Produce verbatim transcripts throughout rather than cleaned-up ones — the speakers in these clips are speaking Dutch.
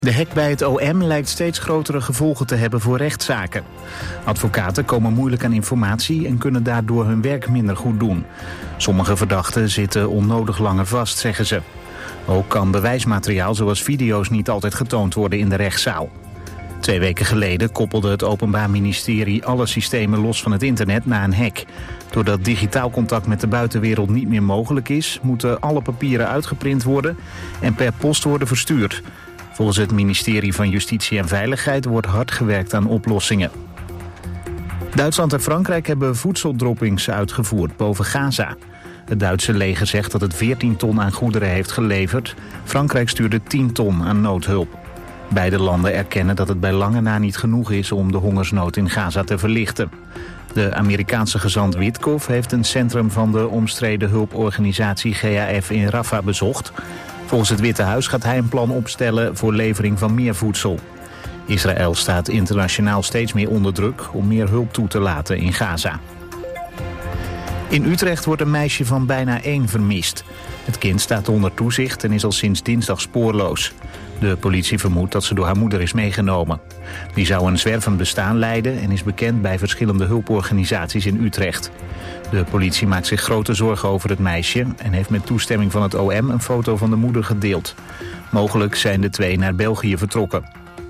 De hek bij het O M lijkt steeds grotere gevolgen te hebben voor rechtszaken. Advocaten komen moeilijk aan informatie en kunnen daardoor hun werk minder goed doen. Sommige verdachten zitten onnodig langer vast, zeggen ze. Ook kan bewijsmateriaal zoals video's niet altijd getoond worden in de rechtszaal. Twee weken geleden koppelde het Openbaar Ministerie alle systemen los van het internet na een hack. Doordat digitaal contact met de buitenwereld niet meer mogelijk is, moeten alle papieren uitgeprint worden en per post worden verstuurd. Volgens het ministerie van Justitie en Veiligheid wordt hard gewerkt aan oplossingen. Duitsland en Frankrijk hebben voedseldroppings uitgevoerd boven Gaza. Het Duitse leger zegt dat het veertien ton aan goederen heeft geleverd. Frankrijk stuurde tien ton aan noodhulp. Beide landen erkennen dat het bij lange na niet genoeg is om de hongersnood in Gaza te verlichten. De Amerikaanse gezant Witkoff heeft een centrum van de omstreden hulporganisatie G A F in Rafah bezocht. Volgens het Witte Huis gaat hij een plan opstellen voor levering van meer voedsel. Israël staat internationaal steeds meer onder druk om meer hulp toe te laten in Gaza. In Utrecht wordt een meisje van bijna één vermist. Het kind staat onder toezicht en is al sinds dinsdag spoorloos. De politie vermoedt dat ze door haar moeder is meegenomen. Die zou een zwervend bestaan leiden en is bekend bij verschillende hulporganisaties in Utrecht. De politie maakt zich grote zorgen over het meisje en heeft met toestemming van het O M een foto van de moeder gedeeld. Mogelijk zijn de twee naar België vertrokken.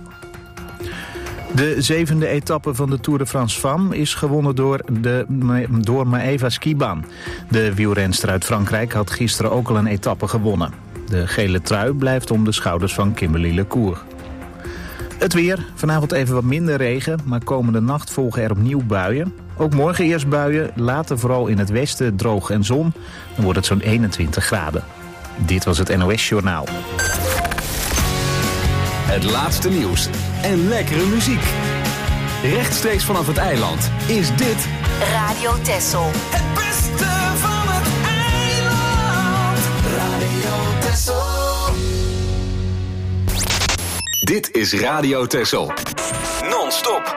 De zevende etappe van de Tour de France Femmes is gewonnen door, de, door Maëva Skiban. De wielrenster uit Frankrijk had gisteren ook al een etappe gewonnen. De gele trui blijft om de schouders van Kimberly Lecour. Het weer, vanavond even wat minder regen, maar komende nacht volgen er opnieuw buien. Ook morgen eerst buien, later vooral in het westen droog en zon. Dan wordt het zo'n eenentwintig graden. Dit was het N O S Journaal. Het laatste nieuws en lekkere muziek. Rechtstreeks vanaf het eiland is dit Radio Texel. Het beste van het eiland. Radio Texel. Dit is Radio Texel. Non-stop.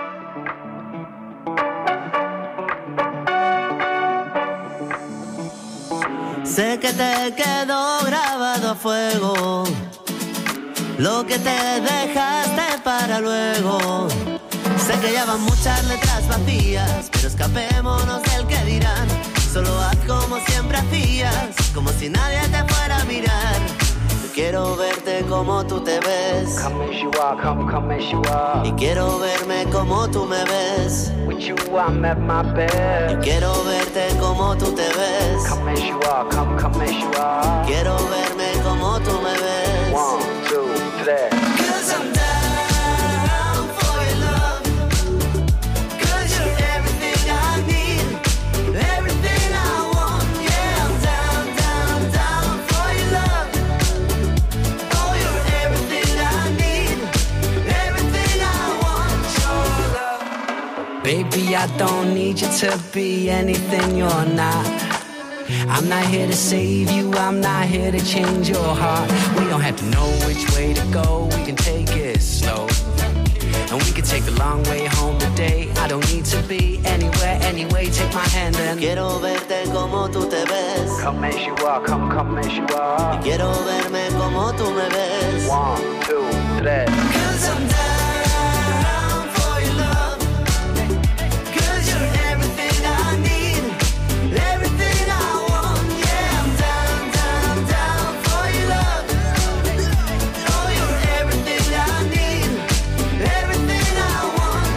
Sé que te quedó grabado a fuego lo que te dejaste para luego. Sé que ya van muchas letras vacías, pero escapémonos del que dirán. Solo haz como siempre hacías, como si nadie te fuera a mirar. Yo quiero verte como tú te ves. Come as you are, come, come as you are. Y quiero verme como tú me ves. With you I'm at my best. Yo quiero verte como tú te ves. Come as you are, come, come as you are. Quiero verme como tú me ves. One, two, three. Cause I'm down for your love. Cause you're everything I need. Everything I want. Yeah, I'm down, down, down for your love. Oh, you're everything I need. Everything I want. Your love. Baby, I don't need you to be anything you're not. I'm not here to save you, I'm not here to change your heart. We don't have to know which way to go, we can take it slow. And we can take the long way home today. I don't need to be anywhere, anyway, take my hand and quiero verte como tú te ves. Come as you are, come, come as you are. Y quiero verme como tú me ves. One, two, three. Cause I'm down for your love. Cause you're everything I need. Everything I want. Yeah, I'm down, down, down for your love. Oh, you're everything I need. Everything I want.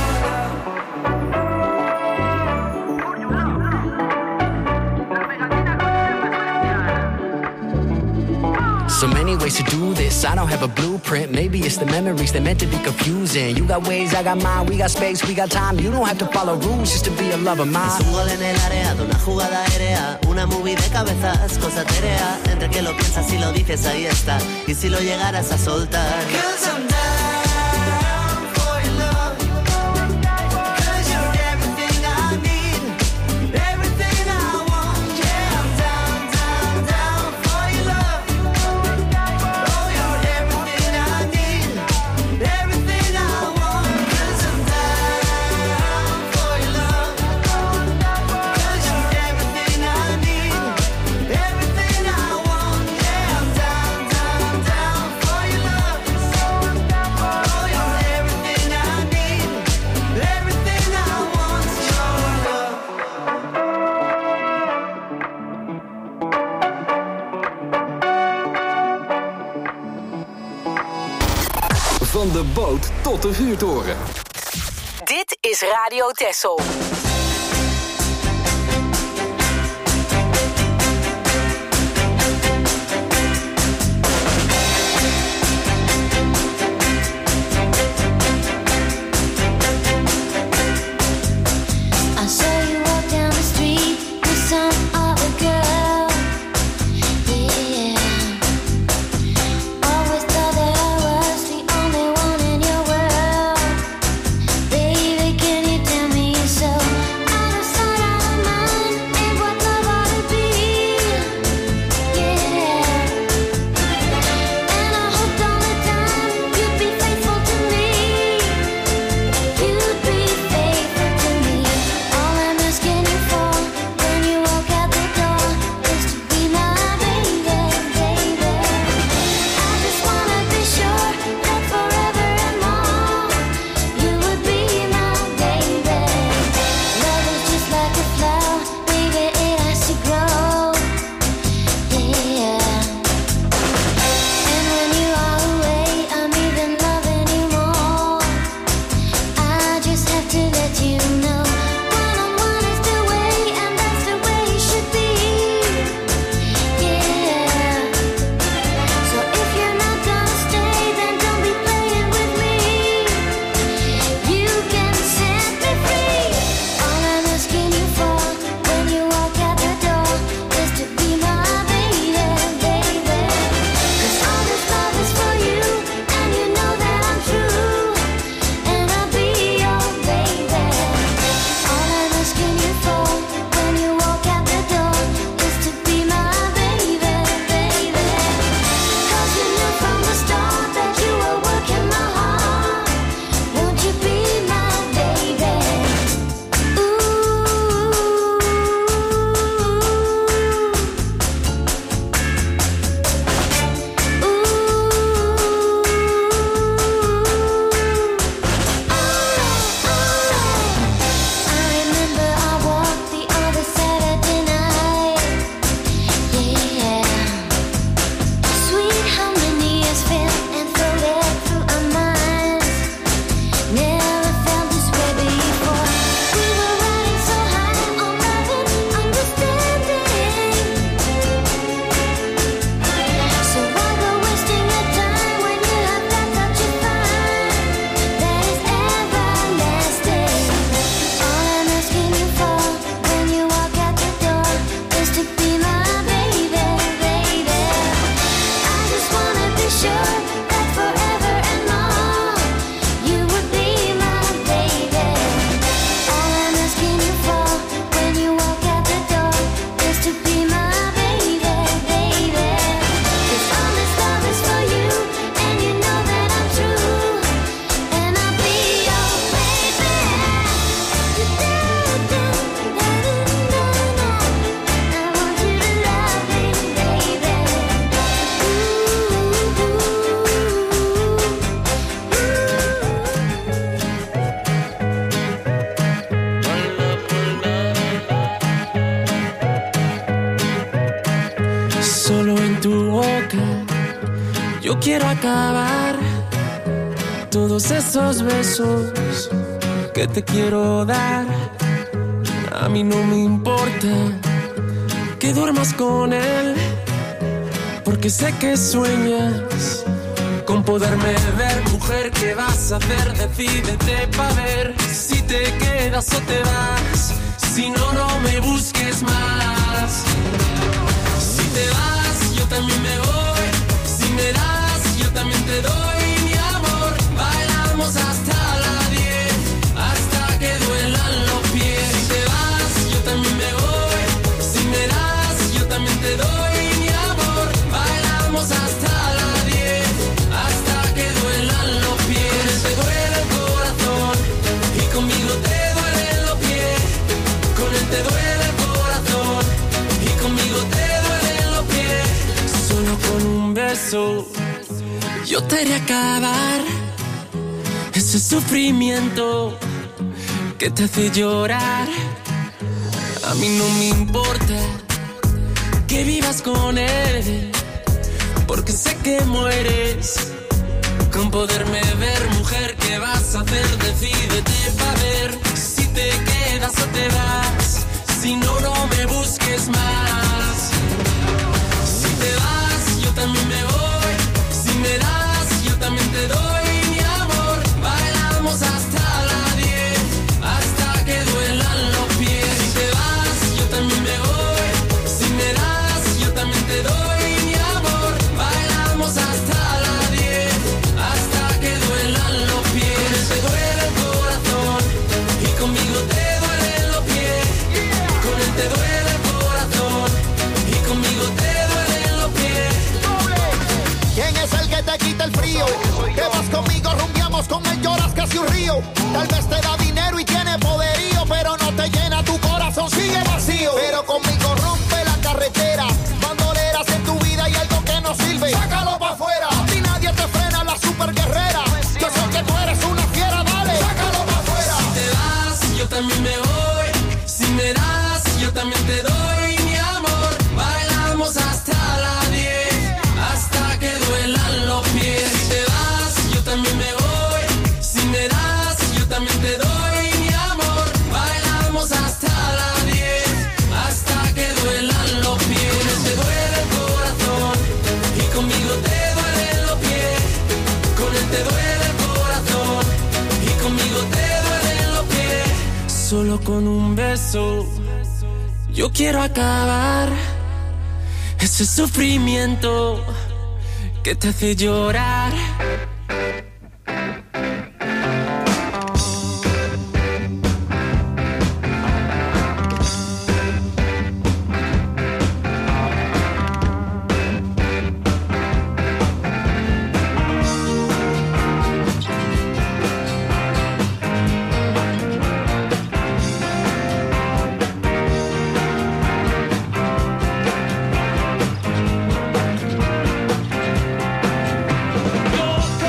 so many ways to do this. I don't have a blueprint. Maybe it's the memories that meant to be confusing. You got ways, I got mine. We got space, we got time. You don't have to follow rules just to be a lover of mine. Es un gol en el área de una jugada aérea, una movie de cabezas, cosa terea. Entre que lo piensas y lo dices, ahí está. Y si lo llegaras a soltar. Cause I'm down for your love. Cause you're everything I need. Everything I want. Yeah, I'm down, down, down for your love. Oh, you're everything I need. Everything I want. Cause I'm down for your love. Cause you're everything I need. Everything I want. Yeah, I'm down, down, down for your love. Van de boot tot de vuurtoren. Dit is Radio Texel. Yo quiero acabar todos esos besos que te quiero dar. A mí no me importa que duermas con él, porque sé que sueñas con poderme ver. Mujer, ¿qué vas a hacer? Decídete pa' ver si te quedas o te vas. Si no, no me busques más. Si te vas, yo también me voy. Si me das, yo también te doy mi amor. Bailamos hasta las diez, hasta que duelan los pies. Si te vas, yo también me voy. Si me das, yo también te doy mi amor. Bailamos hasta las diez, hasta que duelan los pies. Te duele el corazón y conmigo te duelen los pies. Con él te duele el corazón y conmigo te duelen los pies. Solo con un beso yo te haré acabar ese sufrimiento que te hace llorar. A mí no me importa que vivas con él, porque sé que mueres con poderme ver, mujer, ¿qué vas a hacer? Decídete pa' ver si te quedas o te vas. Si no, no me busques más. Si te vas, yo también me voy. Si me das, yo también te doy mi amor. Bailamos hasta la diez, hasta que duelan los pies. Si te vas, yo también me voy. Si me das, yo también te doy mi amor. Bailamos hasta la diez, hasta que duelan los pies. Te duele el corazón y conmigo te duelen los pies. Con él te duele el corazón y conmigo te duelen los pies. ¿Quién es el que te quita el frío? Que vas conmigo, rumbiamos, con él lloras casi un río. Tal vez te da dinero y tiene poderío, pero no te llena tu corazón, sigue vacío. Pero conmigo rompe la carretera, bandoleras en tu vida y algo que no sirve, sácalo pa' afuera. Si nadie te frena, la super guerrera. Yo sé que tú eres una fiera, dale, sácalo pa' afuera. Si te vas, yo también me voy. Si me das, yo también te doy mi amor. Bailamos hasta la diez, hasta que duelan los pies. Si te vas, yo también me voy. Si me das, yo también te doy mi amor. Bailamos hasta la diez, hasta que duelan los pies. Te duele el corazón y conmigo te duelen los pies. Con él te duele el corazón y conmigo te duelen los pies. Solo con un beso yo quiero acabar ese sufrimiento que te hace llorar. Yo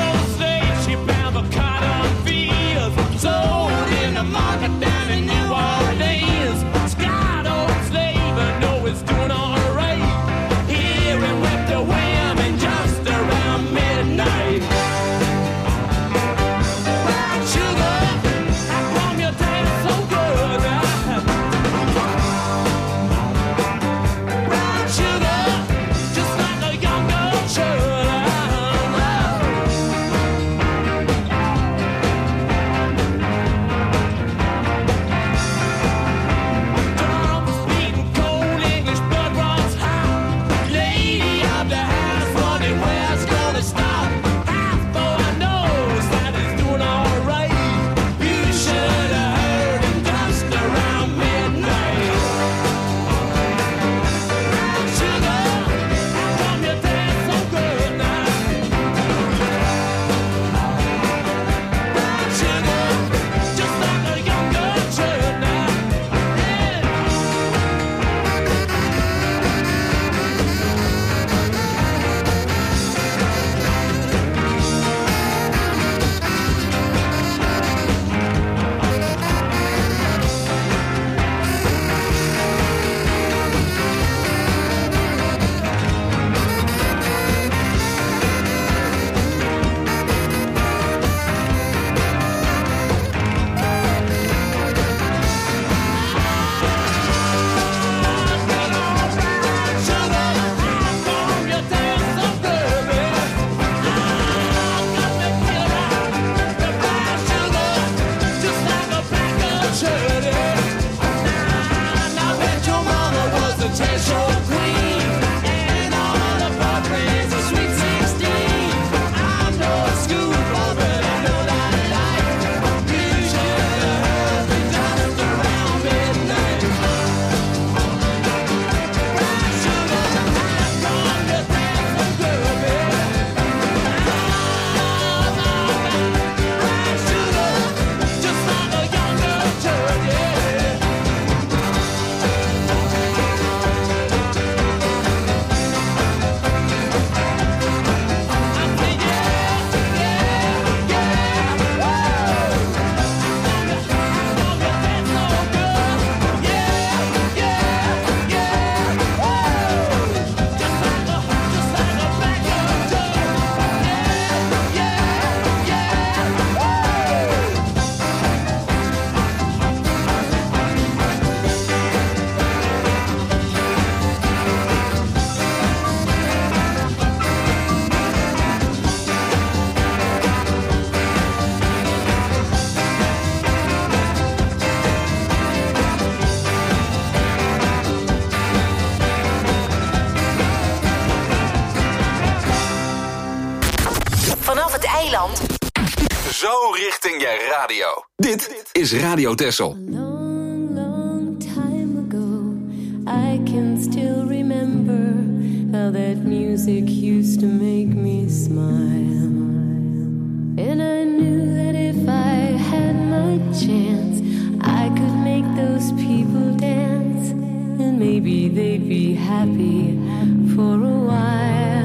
Zo richting je radio. Dit is Radio Texel. Long, long time ago, I can still remember how that music used to make me smile. And I knew that if I had my chance, I could make those people dance. And maybe they'd be happy for a while.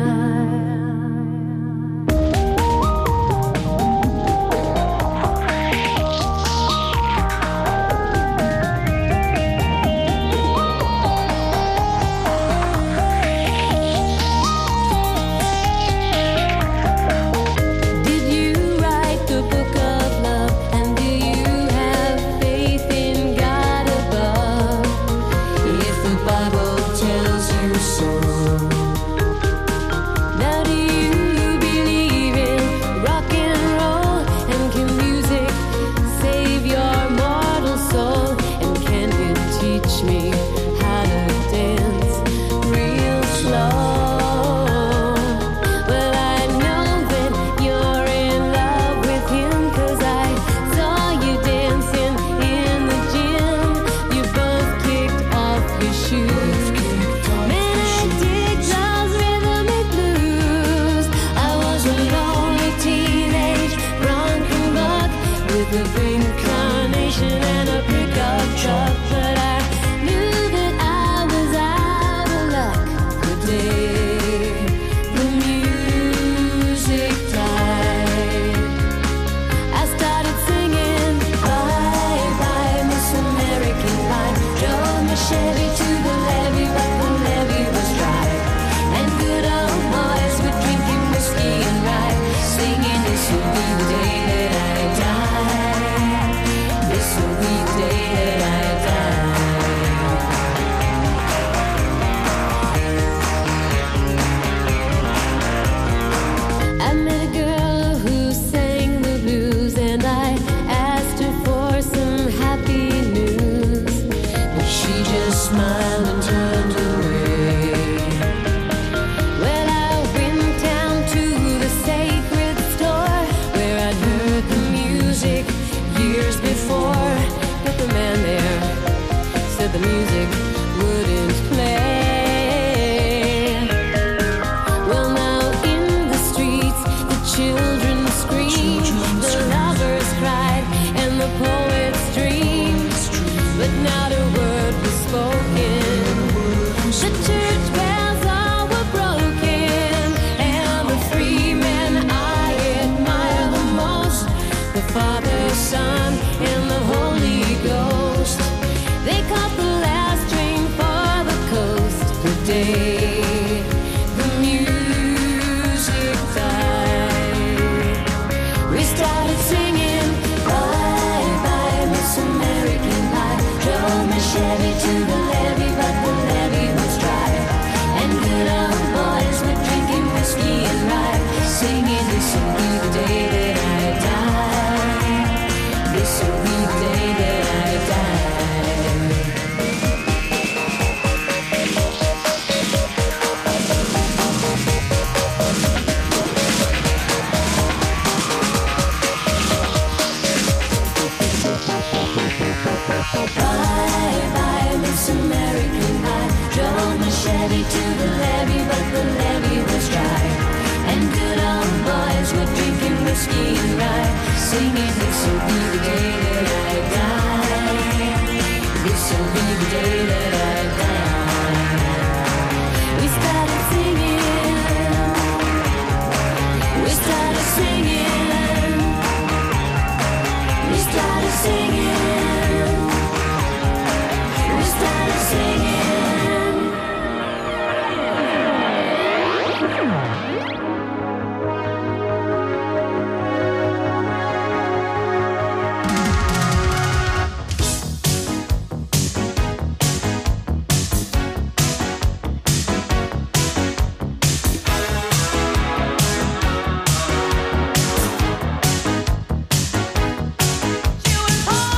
You and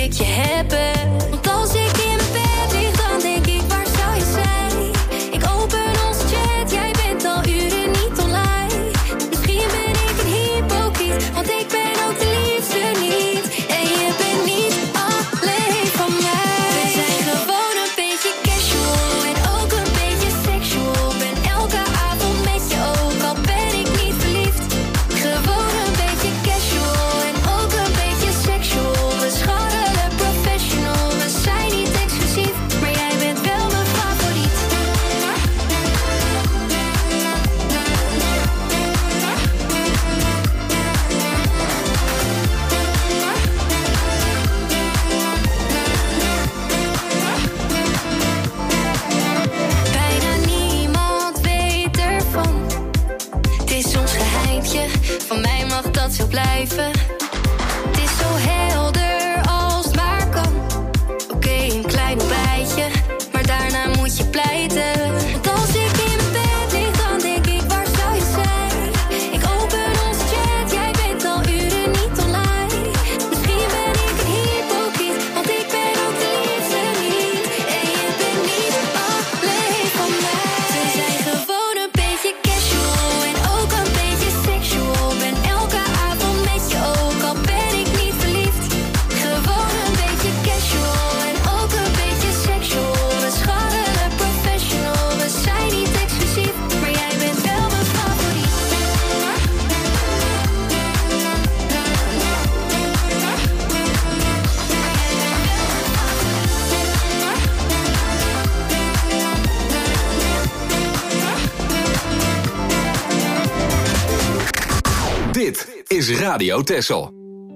ik je hebben. Want als ik in mijn bed lig, dan denk ik, waar zou je zijn? Ik open ons chat, jij bent al uren niet online. Misschien ben ik een hypocriet, want ik ben ook de liefste niet. En je bent niet alleen van mij. We zijn gewoon een beetje casual en ook een beetje sexual. Ben elke avond met je ook, al ben ik niet verliefd. Gewoon een beetje casual en ook een beetje sexual. We scharrelen professional, we zijn niet exclusief, maar jij bent wel mijn favoriet. Bijna niemand weet ervan. Het is ons geheimtje, van mij mag dat zo blijven. Het is zo helder als het maar kan. Oké, een klein ontbijtje, maar daarna moet je pleiten. Want als ik in mijn bed lig, dan denk ik, waar zou je zijn? Ik open ons chat, jij bent al uren niet online. Misschien ben ik een hypocriet, want ik ben ook de liefste niet. En je bent niet alleen van mij. We zijn gewoon een beetje casual en ook een beetje sexual. Ben elke avond met je ook, al ben ik niet verliefd. Gewoon een beetje casual en ook een beetje sexual. We scharrelen professional, we zijn niet exclusief, maar jij bent wel mijn favoriet. Dit is Radio Texel.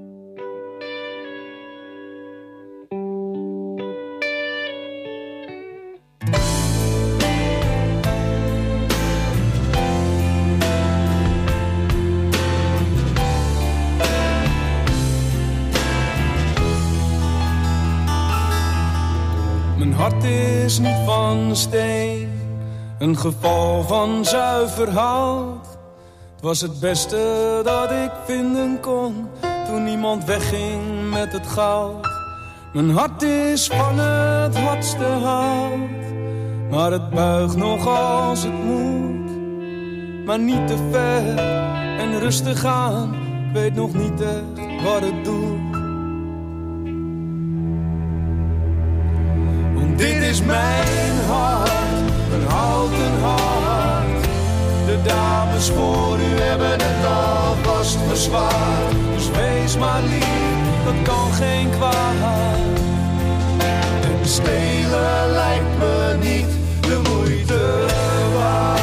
Mijn hart is niet van steen, een geval van zuiver hout. Het was het beste dat ik vinden kon, toen iemand wegging met het goud. Mijn hart is van het hardste hout, maar het buigt nog als het moet. Maar niet te ver en rustig aan, ik weet nog niet echt wat het doet. Want dit is mijn hart, een houten hart. De dames voor u hebben het alvast verzwaard. Dus wees maar lief, dat kan geen kwaad. En stelen lijkt me niet de moeite waard.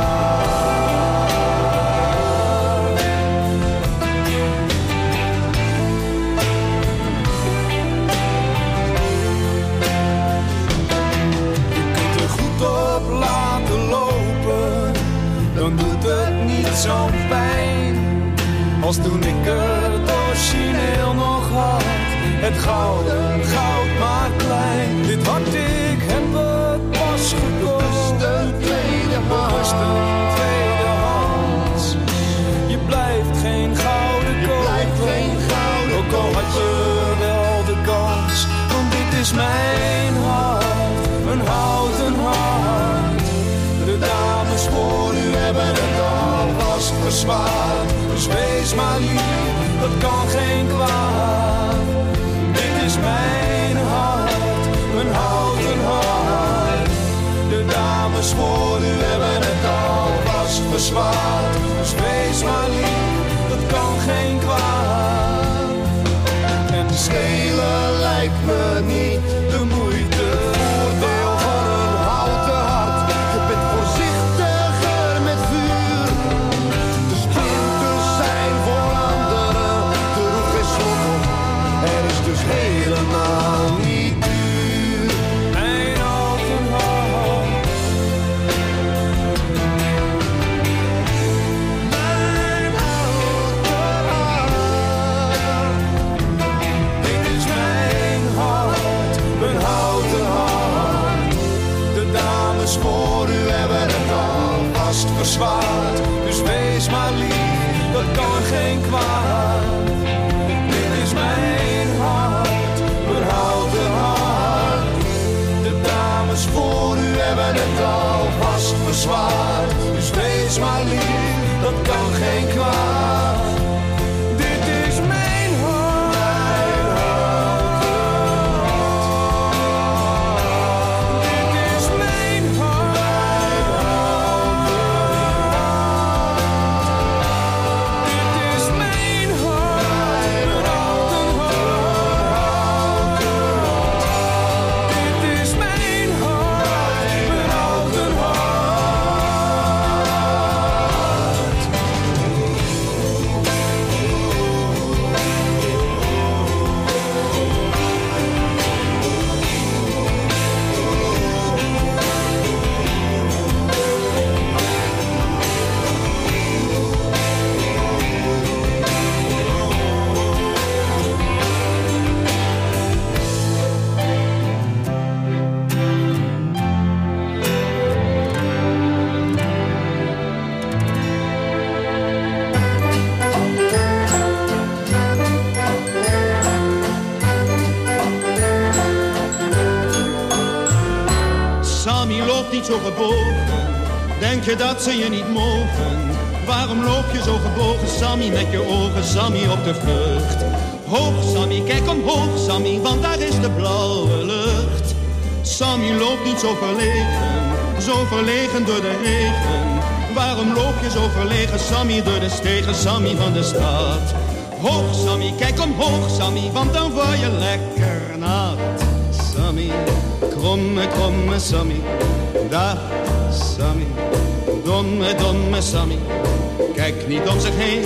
Je kunt er goed op laten lopen, dan doet het niet zo'n pijn als toen ik het origineel nog had. Het gouden goud maar klein. Dit hart, ik heb het pas gekocht. Bewust een tweedehands. tweedehands. Je blijft geen gouden kopen, ook al had je wel de kans. Want dit is mijn hart, een houten hart. De dames voor u hebben het alvast verzwaard. Dus wees maar lief, dat kan geen kwaad. Dit is mijn hart, een houten hart. De dames voor u hebben het alvast verzwaard. Dus wees maar lief, dat kan geen kwaad. En stelen lijkt me niet de moeite. Voordeel van een houten hart, je bent voorzichtiger met vuur. Dus winters zijn voor anderen, er hoeft geen slot op. Er is dus helemaal niet duur. Mijn houten hart. Mijn houten hart. Dit is mijn hart, leven zwaar. Dus wees maar lief, dat kan geen kwaad. Dit is mijn hart, mijn houten hart. Dit is mijn hart, mijn houten hart. Dit is mijn hart, mijn houten hart. Dit is mijn hart, mijn houten hart. Sammy loopt niet zo gebogen, denk je dat ze je niet mogen? Waarom loop je zo gebogen, Sammy, met je ogen, Sammy, op de vlucht? Hoog, Sammy, kijk omhoog, Sammy, want daar is de blauwe lucht. Sammy loopt niet zo verlegen, zo verlegen door de regen. Waarom loop je zo verlegen, Sammy, door de stegen, Sammy, van de stad? Hoog, Sammy, kijk omhoog, Sammy, want dan word je lekker nat. Sammy, kromme, kromme Sammy, dag Sammy, domme, domme Sammy. Kijk niet om zich heen,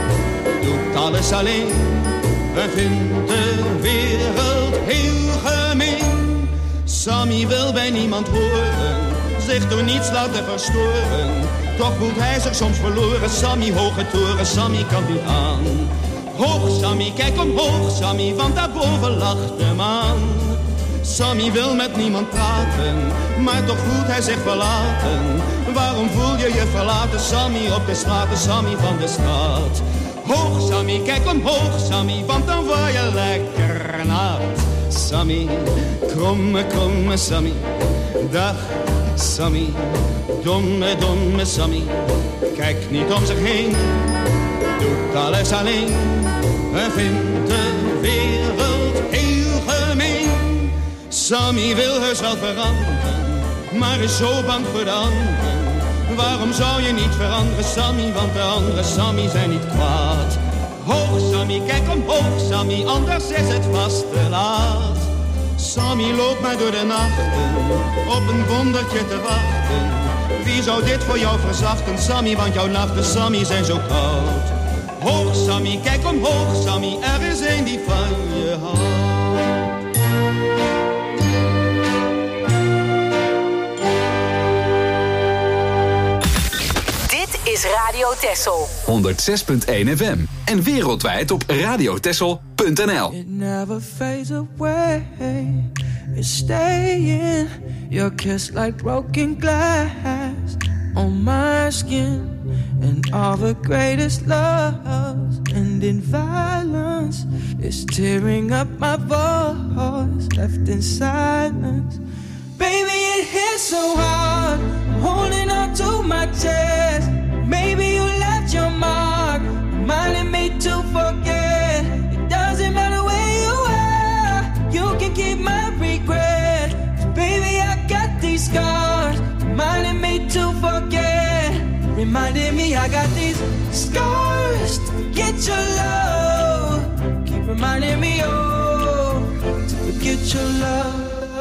doet alles alleen. Hij vindt de wereld heel gemeen. Sammy wil bij niemand horen, zich door niets laten verstoren. Toch voelt hij zich soms verloren, Sammy, hoge toren, Sammy kan niet aan. Hoog Sammy, kijk omhoog Sammy, want daarboven lacht de maan. Sammy wil met niemand praten, maar toch voelt hij zich verlaten. Waarom voel je je verlaten, Sammy, op de straten, Sammy van de stad? Hoog Sammy, kijk omhoog Sammy, want dan word je lekker nat. Sammy, kromme, kromme Sammy, dag Sammy, domme, domme Sammy. Kijk niet om zich heen, doet alles alleen. Hij vindt de wereld heel gemeen. Sammy wil heus wel veranderen, maar is zo bang voor de anderen. Waarom zou je niet veranderen, Sammy, want de andere Sammy zijn niet kwaad. Hoog Sammy, kijk omhoog Sammy, anders is het vast te laat. Sammy loopt maar door de nachten, op een wondertje te wachten. Wie zou dit voor jou verzachten, Sammy, want jouw nachten, Sammy, zijn zo koud. Hoog Sammy, kijk omhoog Sammy, er is een die van je houdt. Is Radio Texel. honderdzes punt één F M. En wereldwijd op radiotexel punt n l. It never fades away. It's staying. Your kiss like broken glass on my skin. And all the greatest loves end in violence. It's tearing up my voice, left in silence. Baby, it hits so hard, I'm holding on to my chest. Maybe you left your mark, reminding me to forget. It doesn't matter where you are, you can keep my regret. Baby, I got these scars, reminding me to forget. Reminding me I got these scars to forget your love. Keep reminding me, oh, to forget your love.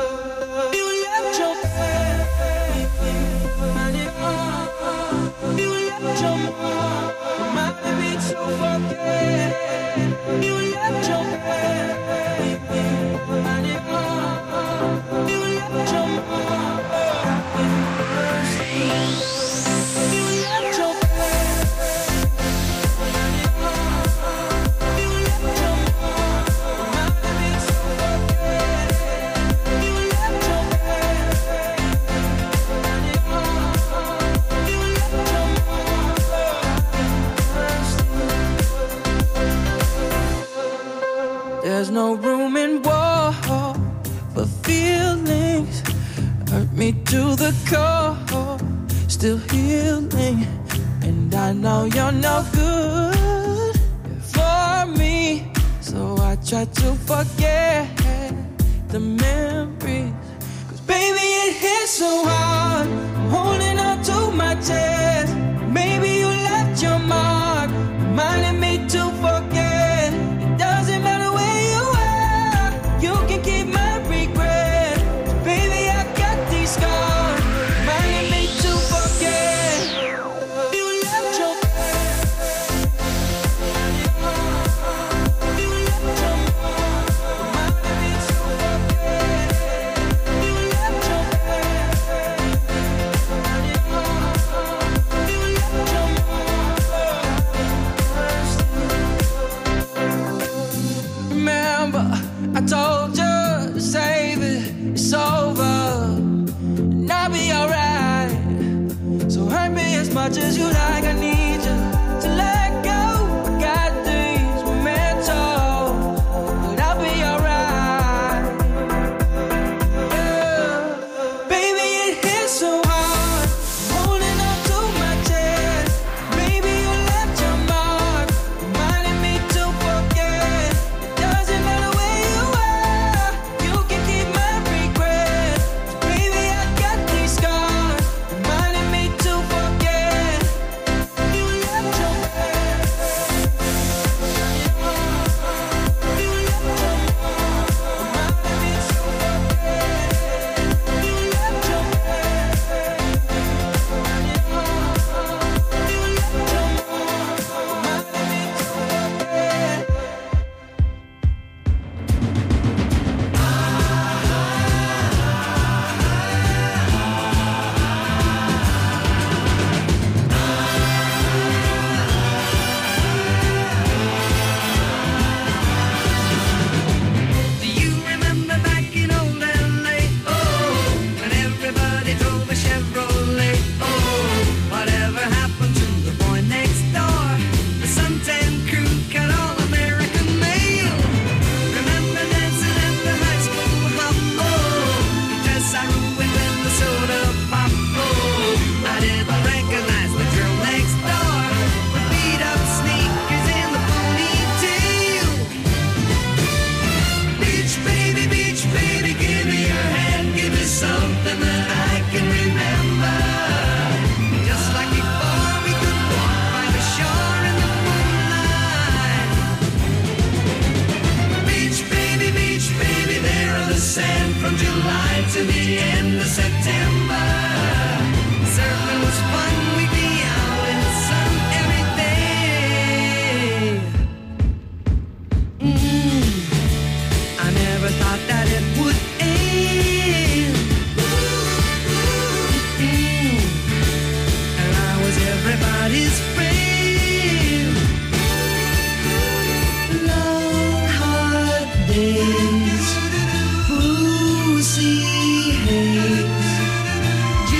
There's no room in war for feelings. Hurt me to the core. still healing. And I know you're no good for me, so I try to forget the memories. Cause baby, it hits so hard, I'm holding on to my chest. Maybe you left your mark, reminding me to forget. It doesn't matter where you are, you can keep my regret. Baby, I got these scars, reminding me to forget. You left your You left your reminding me to forget. You left your Remember, I told you to save it, it's over, and I'll be alright. So hurt me as much as you like, I need you to let go. I got these mementos, but I'll be alright. Yeah. Baby, it hits so hard, holding on to my chest. Maybe you left your mark, reminding me to forget. It doesn't matter where you are, you can keep my regret. Baby, I got these scars, reminding me to forget. You left your You left your reminding me to forget. You left your You left your reminding me to forget. Do you remember back in old L A? Oh, when everybody drove a Chevrolet. Oh, whatever happened to the boy next door? The suntan crew got all American mail. Remember dancing at the high school hop? Oh, the dress I ruined when the soda pop. Oh, I didn't recognize the girl next door with beat up sneakers and the ponytail. Beach baby, beach baby, give me your hand, give me something that I can remember. Just like before, we could walk by the shore in the moonlight. Beach baby, beach baby, there on the sand from July to the end of September. Surfing was fun, we'd be out in the sun every day. Mm. I never thought that it would end. Mm. And I was everybody's friend. Long hard days, Brucey haze,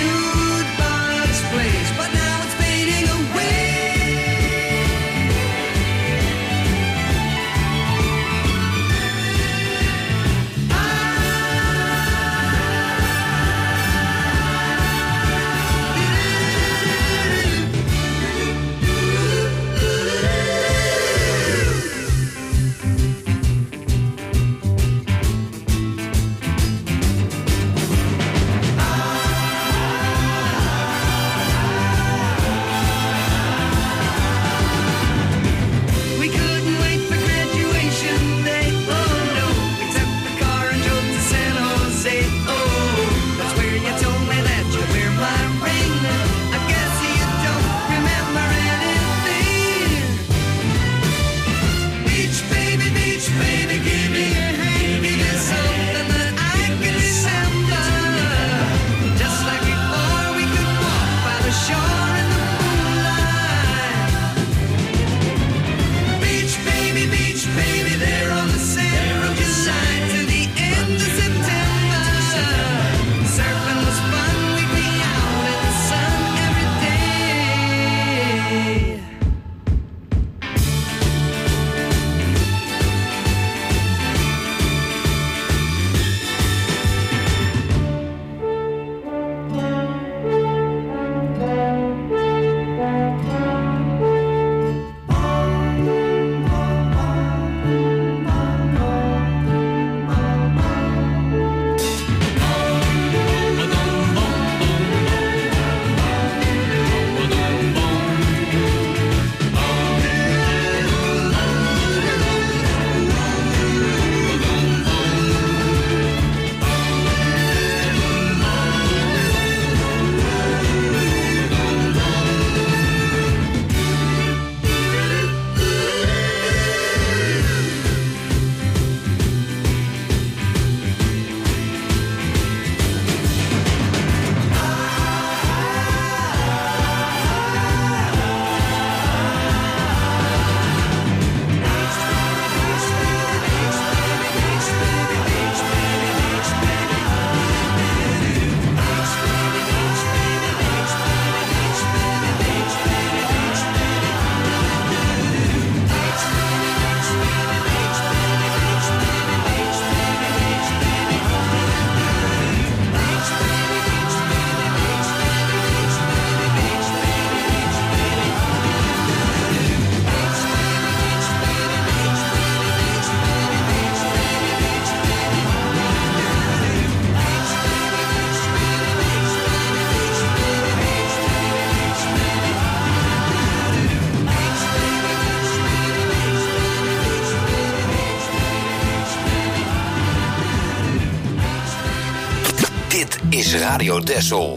Dit is Radio Texel.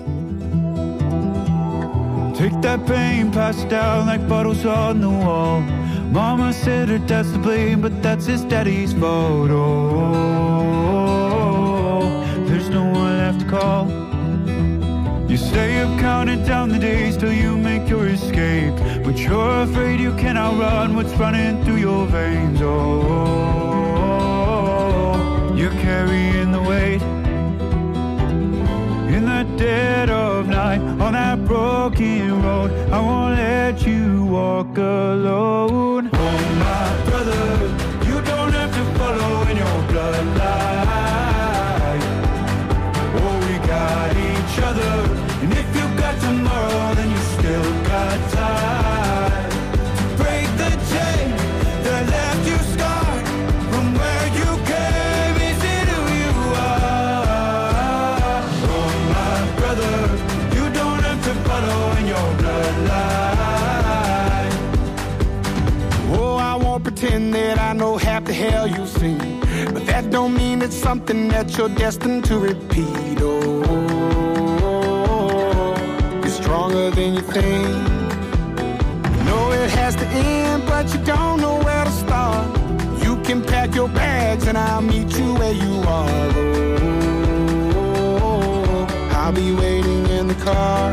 Take that pain, pass it down like bottles on the wall. Mama said her dad's to blame, but that's his daddy's fault. Oh, there's no one left to call. You stay up counting down the days till you make your escape, but you're afraid you can outrun what's running through your veins. Oh, you're carrying the weight. In the dead of night, on that broken road, I won't let you walk alone. Oh, my brother, you don't have to follow in your bloodline. Oh, we got each other, and if you got tomorrow, then you still got time. Break the chain that left you scarred from where you came. Is it who you are? Oh, my brother, you don't have to follow in your bloodline. Oh, I won't pretend that I know half the hell you've seen, but that don't mean it's something that you're destined to repeat. Oh, you're stronger than you think. You know it has to end, but you don't know where to start. You can pack your bags and I'll meet you where you are. Oh, I'll be waiting in the car.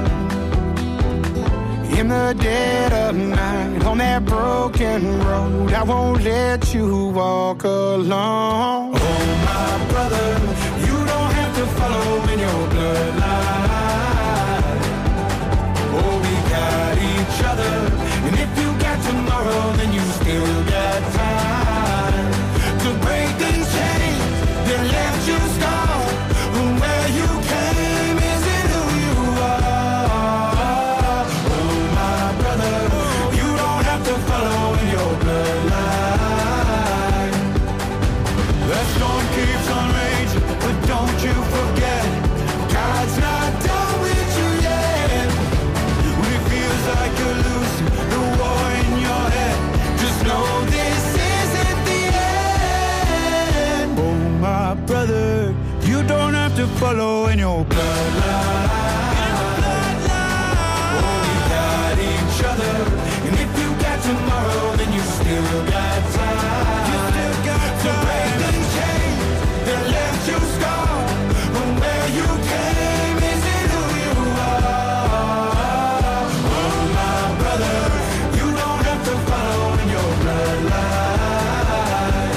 In the dead of night, on that broken road, I won't let you walk alone. Oh, my brother, you don't have to follow in your bloodline. Oh, we got each other, and if you got tomorrow, then you still got time to break these chains that left you scarred from where you came. Is it who you are? Oh, my brother, you don't have to follow in your bloodline. That storm keeps on raging, but don't you forget, God's not done with you yet. When it feels like you're losing the war in your head, just know this isn't the end. Oh, my brother, you don't have to follow in your bloodline. Oh, we got each other, and if you got tomorrow, then you still got time. You still got to break the chains that left you scarred from where you came. Is it who you are? Oh, my brother, you don't have to follow in your bloodline.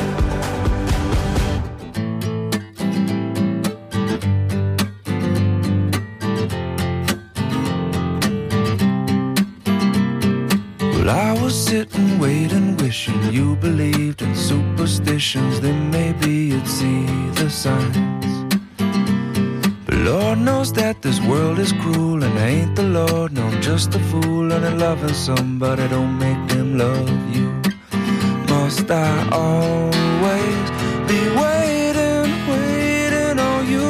Well, I was sitting, waiting, wishing you believed in superstitions. Then maybe you'd see the signs. But Lord knows that this world is cruel, and I ain't the Lord, no, I'm just a fool. And loving somebody don't make them love you. Must I always be waiting, waiting on you?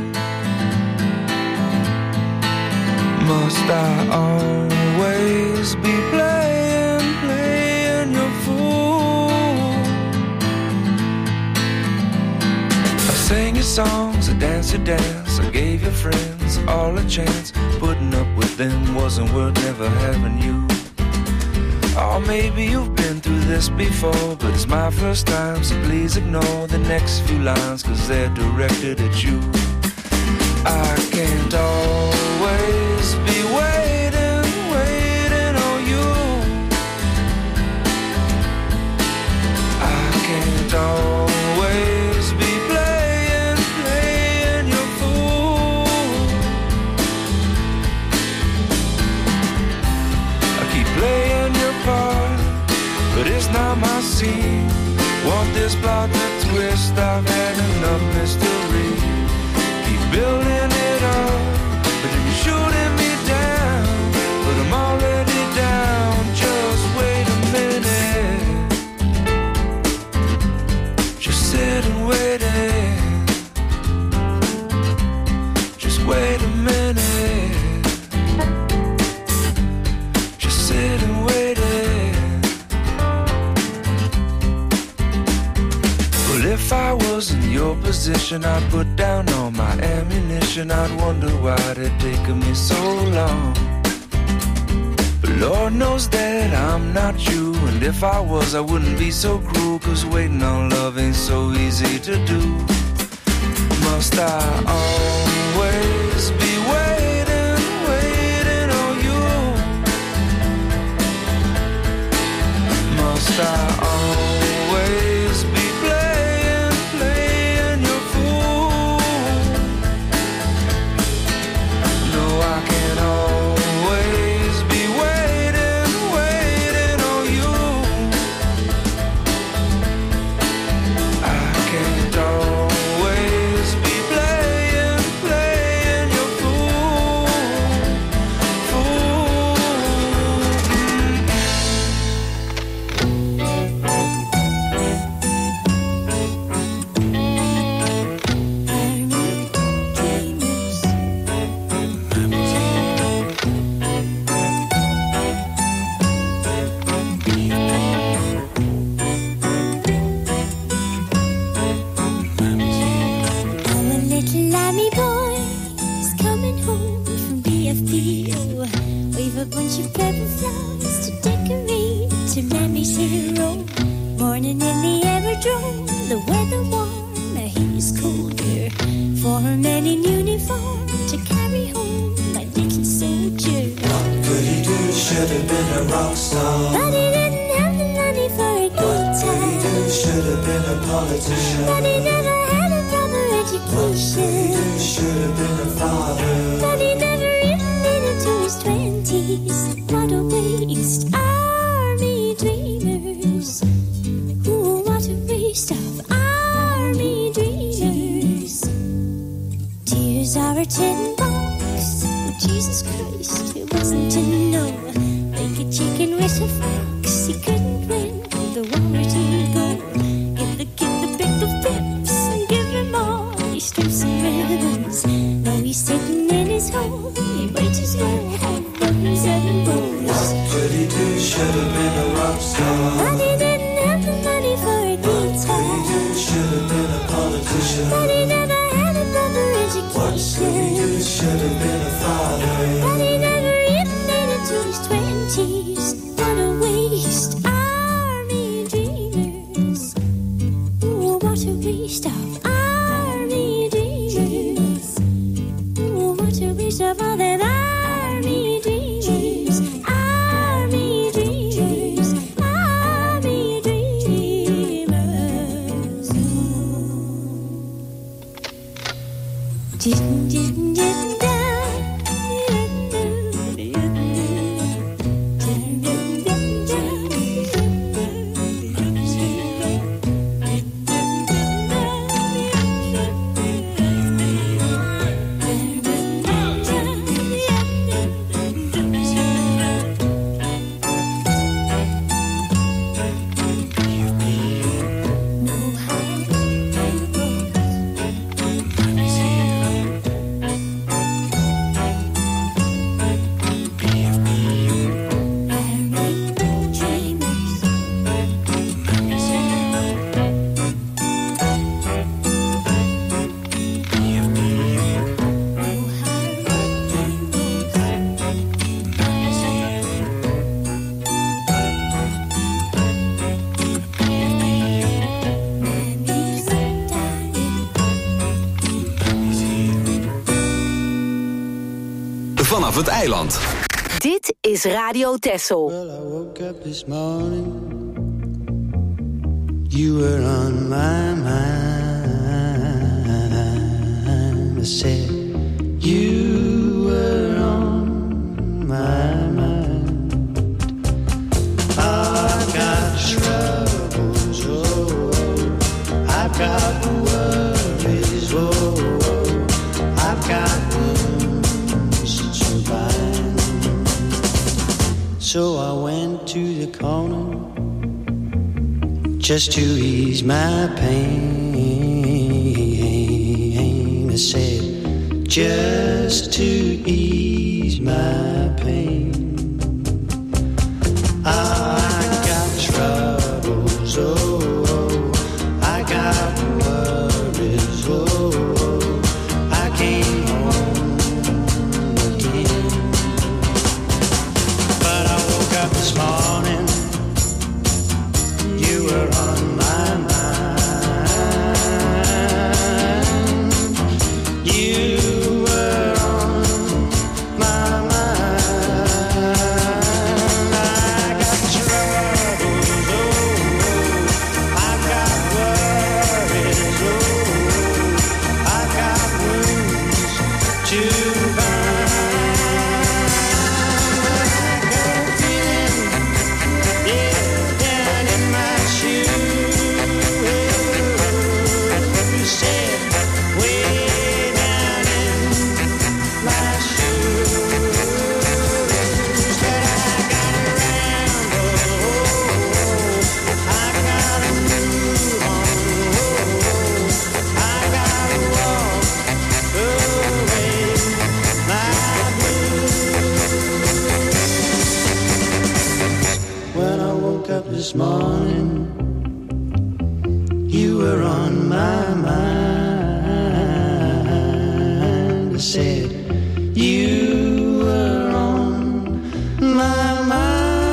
Must I always be playing, playing your fool? I sang your songs, I danced your dance, I gave your friends all a chance. Putting up with them wasn't worth never having you. Or maybe you've been through this before, but it's my first time, so please ignore the next few lines, cause they're directed at you. I can't always be waiting, waiting on you. I can't always be playing, playing your fool. I keep playing your part, but it's not my scene. Want this plot to twist, I've had enough mystery. Keep building it up, but position, I'd put down all my ammunition. I'd wonder why it taken me so long. But Lord knows that I'm not you, and if I was, I wouldn't be so cruel, 'cause waiting on love ain't so easy to do. Must I always be waiting, waiting on you? Must I always be playing, playing your fool? No, I can always be waiting, waiting on you. I can't always be playing, playing your fool, fool. I'm a little lammy boy, he's coming home from B F P. Oh, we've a bunch of purple flowers to decorate to Mammy's hero. Morning in the aerodrome, the weather warm, he's colder. For a man in uniform to carry home my little soldier. Could he do? Should have been a rock star. But he didn't have the money for a guitar. Could he do? Should have been a politician. But he never had a proper education. Could he do? Should have been a father. But he never even made it to his twenties. What a waste, army dreamers. Ooh, what a waste of army dreamers. Tears are a tin box. Jesus Christ, it wasn't to know. Like a chicken with a fox, he couldn't win. The war to go. Give the kid the big of pips and give him all his strips and ribbons. Now he's sitting in his home, he might as well have buttons and bows. Could he do? Should have been a rock star. But he didn't have the money for a guitar. Could he do? Should have been a politician. But he never had a proper What could he do? education. Should have been a father. But he never even made it to his twenties. What a waste, army dreamers. Ooh, what a waste of army dreamers. Ooh, what a waste of all them army dreamers. Army dreamers. Army dreamers. Didn't, didn't, didn't, Vanaf het eiland. Dit is Radio Texel. Well, I woke up this morning. You were on my mind. I said you were on my mind. I've got troubles, oh, I've got worries, oh, I've got so I went to the corner just to ease my pain. I said, just to ease my pain. I got troubles, oh, oh, I got worries, oh, this morning. You were on my mind. I said, you were on my mind.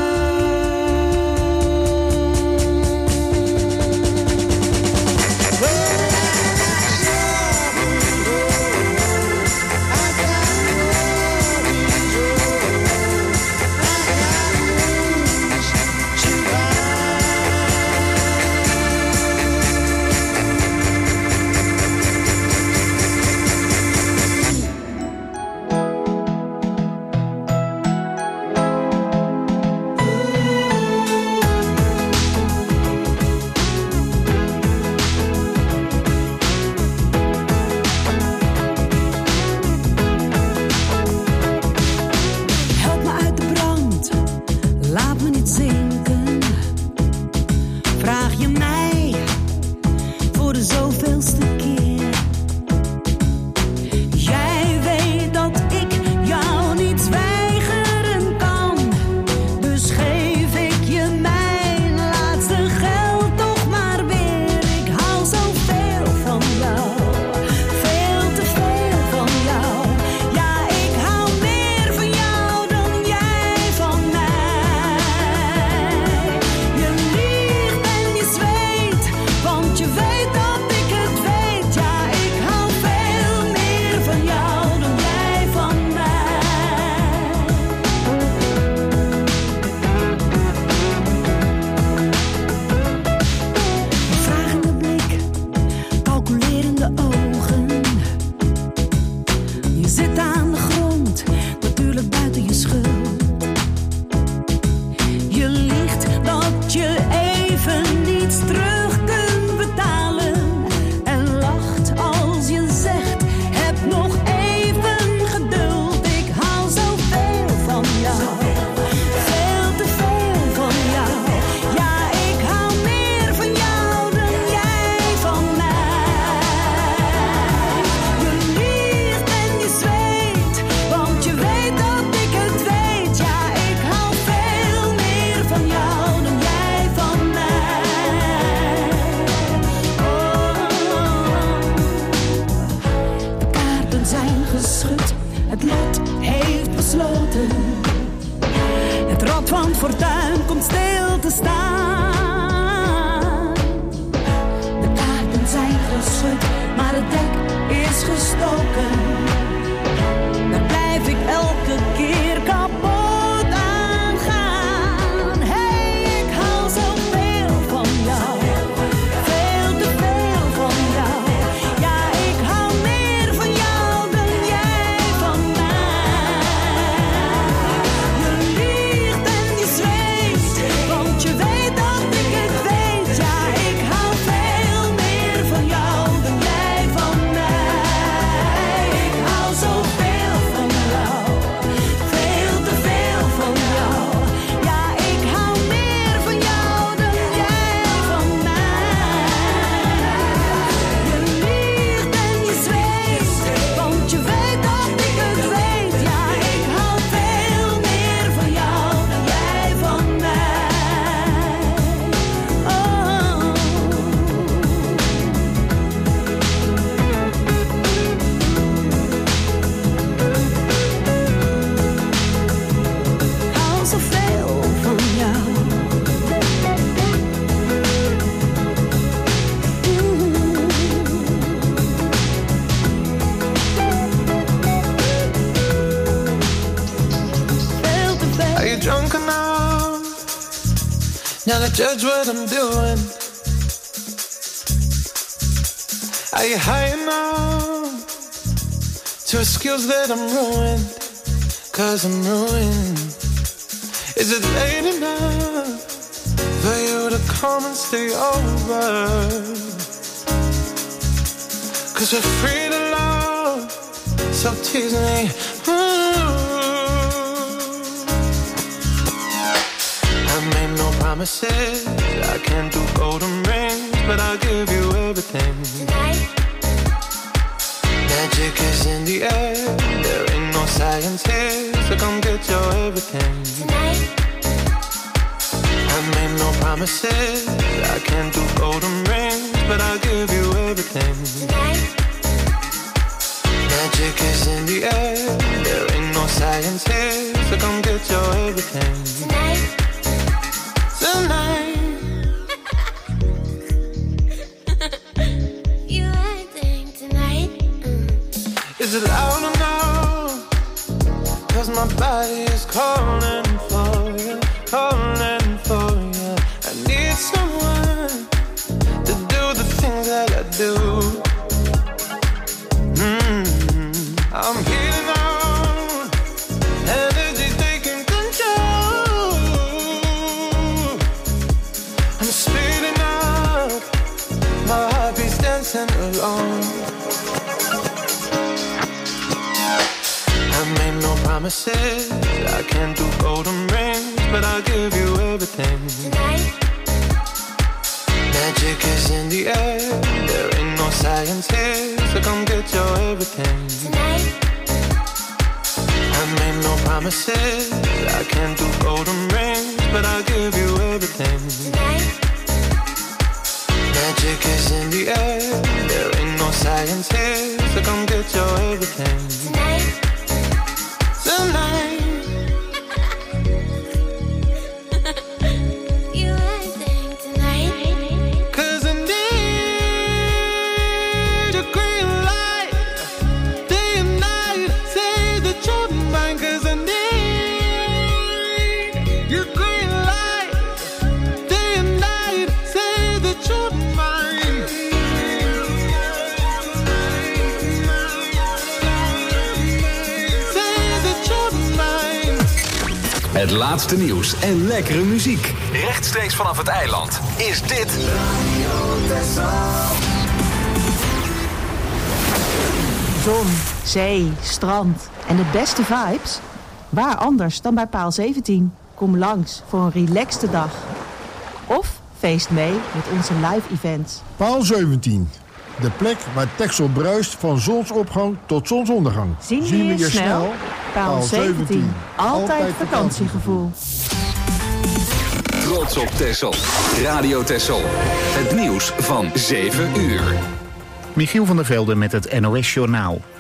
Now to judge what I'm doing. Are you high enough to excuse that I'm ruined? Cause I'm ruined. Is it late enough for you to come and stay over? Cause we're free to love, so tease me. Ooh. I made no promises, I can't do golden rings, but I'll give you everything. Tonight. Magic is in the air, there ain't no science here, so come get your everything. Tonight. I made no promises. I can't do golden rings, but I'll give you everything. Tonight. Magic is in the air. There ain't no science here, so come get your everything. Tonight. Tonight. You acting tonight. Mm. Is it loud or no? Cause my body is calling for you, calling for you. I need someone to do the things that I do. Mm-hmm. I'm healing on, energy taking control. I'm speeding up, my heartbeat's dancing along. I made no promises. I can't do golden rings, but I'll give you everything. Tonight. Magic is in the air. There ain't no science here, so come get your everything. Tonight. I made no promises. I can't do golden rings, but I'll give you everything. Tonight. Magic is in the air. There ain't no science here, so come get your everything. Tonight. Tonight. You acting tonight. Cause I need a green light. Day and night, say that you're mine. Cause I need your green light. Day and night, say that you're mine. Say that you're mine. Het laatste nieuws en lekkere muziek. Rechtstreeks vanaf het eiland is dit... Zon, zee, strand en de beste vibes? Waar anders dan bij Paal zeventien? Kom langs voor een relaxte dag. Of feest mee met onze live events. Paal zeventien. De plek waar Texel bruist van zonsopgang tot zonsondergang. Zien we je snel? Paal zeventien. Altijd vakantiegevoel. Trots op Texel. Radio Texel. Het nieuws van zeven uur. Michiel van der Velde met het N O S Journaal.